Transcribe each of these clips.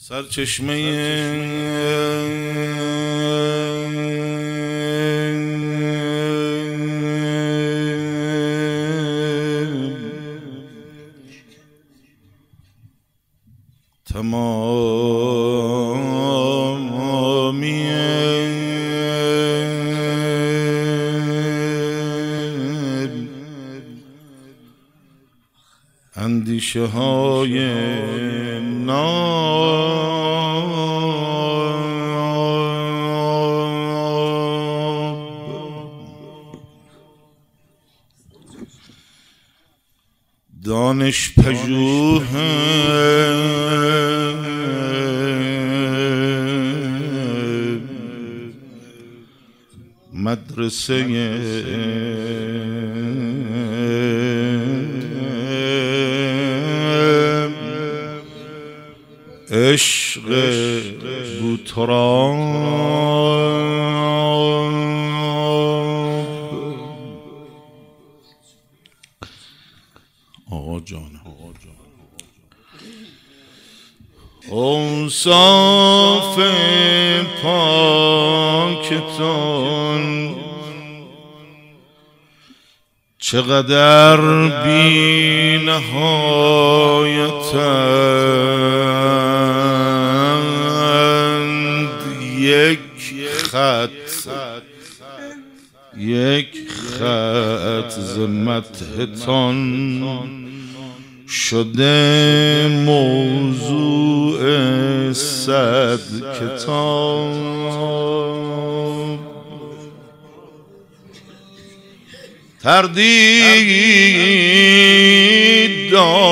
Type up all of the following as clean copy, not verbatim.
سرچشمه تمامی اندیشه های دانش پژوه مدرسه عشق بوتراب آقا جان اوصاف پاکتون چقدر بی نهایتند یک خط ز مدحتان شده موضوع 100 کتاب. تردید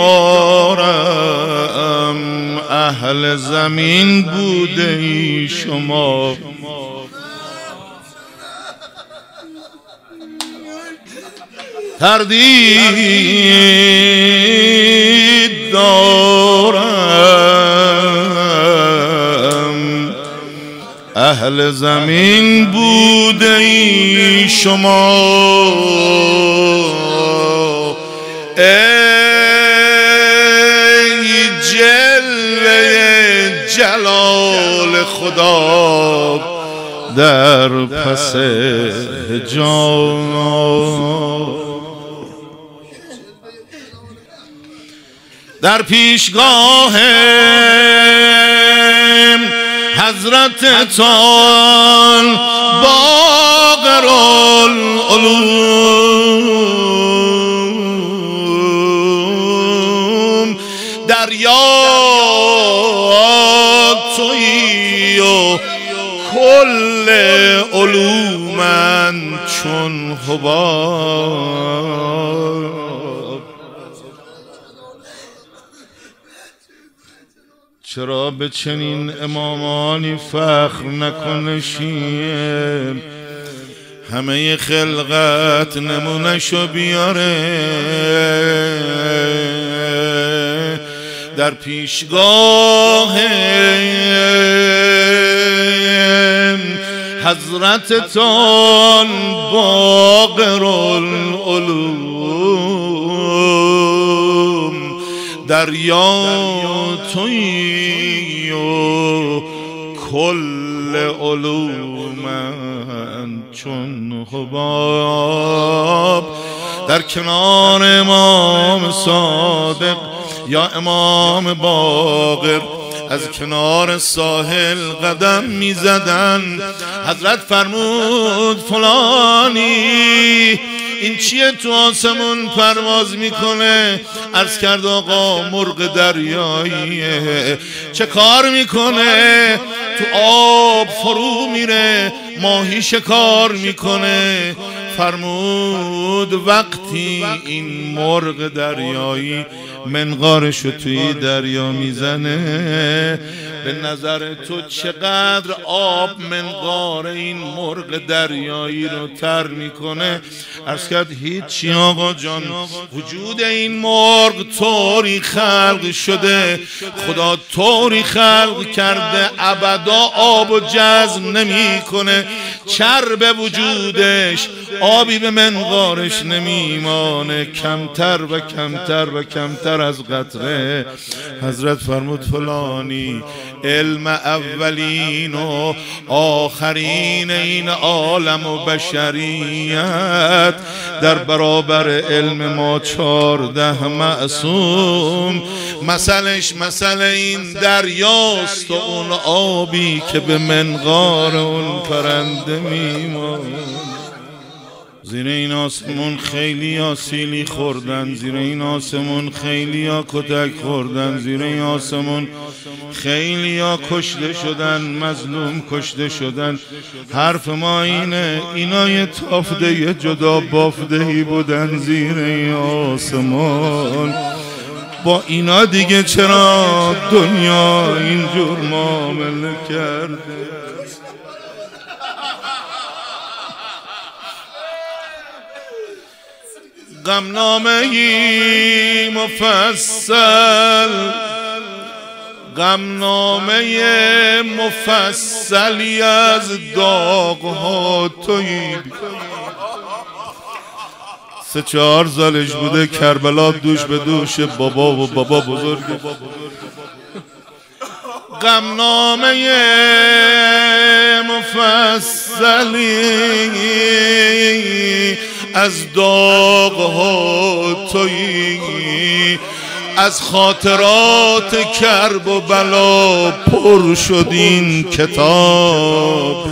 دارم اهل زمین بوده ای شما، تردید دارم اهل زمین بوده ای شما. ای جلوه جلال خدا در پس حجاب، در پیشگاه حضرتتان باقر العلوم دریا تویی و کل علومن چون حباب. چرا به چنین امامانی فخر نکنه شیعه؟ همه خلقت نمونه‌شو بیاره در پیشگاه حضرتتان باقر العلوم دریا تویی و کل علومن چون حباب. در کنار امام صادق یا امام باقر از کنار ساحل قدم می زدن. حضرت فرمود فلانی این چیه تو آسمون پرواز میکنه؟ عرض کرد آقا مرغ دریاییه. چه کار میکنه؟ تو آب فرو میره ماهی شکار میکنه. فرمود وقتی این مرغ دریایی منقارشو توی دریا میزنه به نظر تو چقدر آب منقار این مرغ دریایی رو تر میکنه؟ عرض کرد هیچی آقا جان، وجود این مرغ طوری خلق شده، خدا طوری خلق کرده ابدا آب و جذب نمیکنه. چرب وجودش آبی به منقارش نمیمانه، کمتر و کمتر و کمتر از قطره. حضرت فرمود فلانی علم اولین و آخرین این عالم و بشریت در برابر علم ما 14 معصوم، مثلش مثل این دریاست و اون آبی که به منقار اون پرنده میماند. زیر این آسمون خیلی ها سیلی خوردن، زیر این آسمون خیلی ها کتک خوردن، زیر این آسمون خیلی ها کشته شدن، مظلوم کشته شدن. حرف ما اینه اینا یه تافته یه جدا بافتهی بودن زیر این آسمون. با اینا دیگه چرا دنیا اینجور معامله کرده؟ غمنامه‌ای مفصل، غمنامه مفصلی از داغ‌ها تویی. 3-4 سالش بوده کربلا دوش به دوش بابا و بابا بزرگ. غمنامه مفصلی از داغ‌ها تویی، از خاطرات کرب و بلا پر شد این کتاب.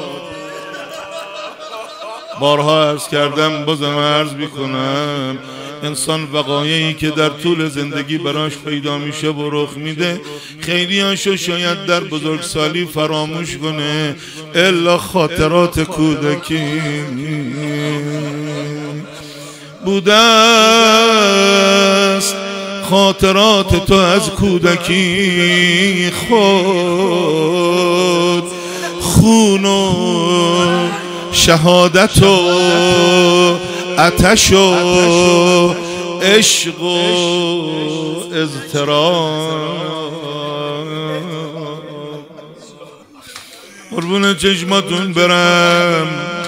بارها عرض کردم بازم عرض میکنم، انسان وقایعی که در طول زندگی براش پیدا میشه و رخ میده خیلی هاشو شاید در بزرگسالی فراموش کنه، الا خاطرات کودکی بوده است. خاطرات تو از کودکی خود خون و شهادت و آتش و عشق و اضطراب. قربون چشماتون برم،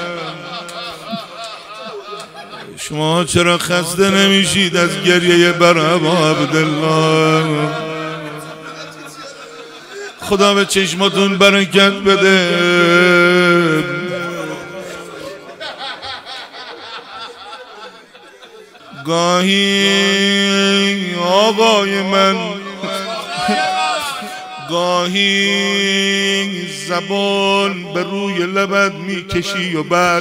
شما چرا خسته نمیشید از گریه بر ابا عبدالله؟ خدا به چشماتون برکت بده. گاهی آقای من، گاهی زبان به روی لبت میکشی و بعد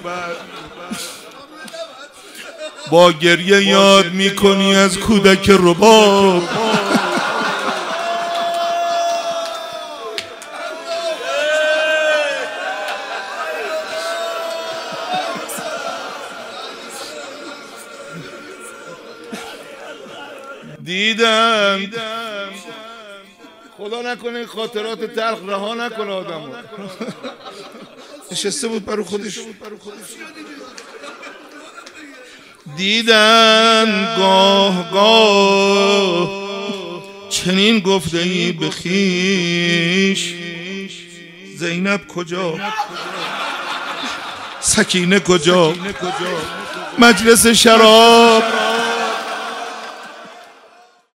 با گریه یاد میکنی از کودک رباب. دیدم خدا نکنه خاطرات تلخ رها نکنه آدمو. نشسته بود برای خودش. دیدن گاه گاه چنین گفته ای به خویش، زینب کجا؟ سکینه کجا؟ مجلس شراب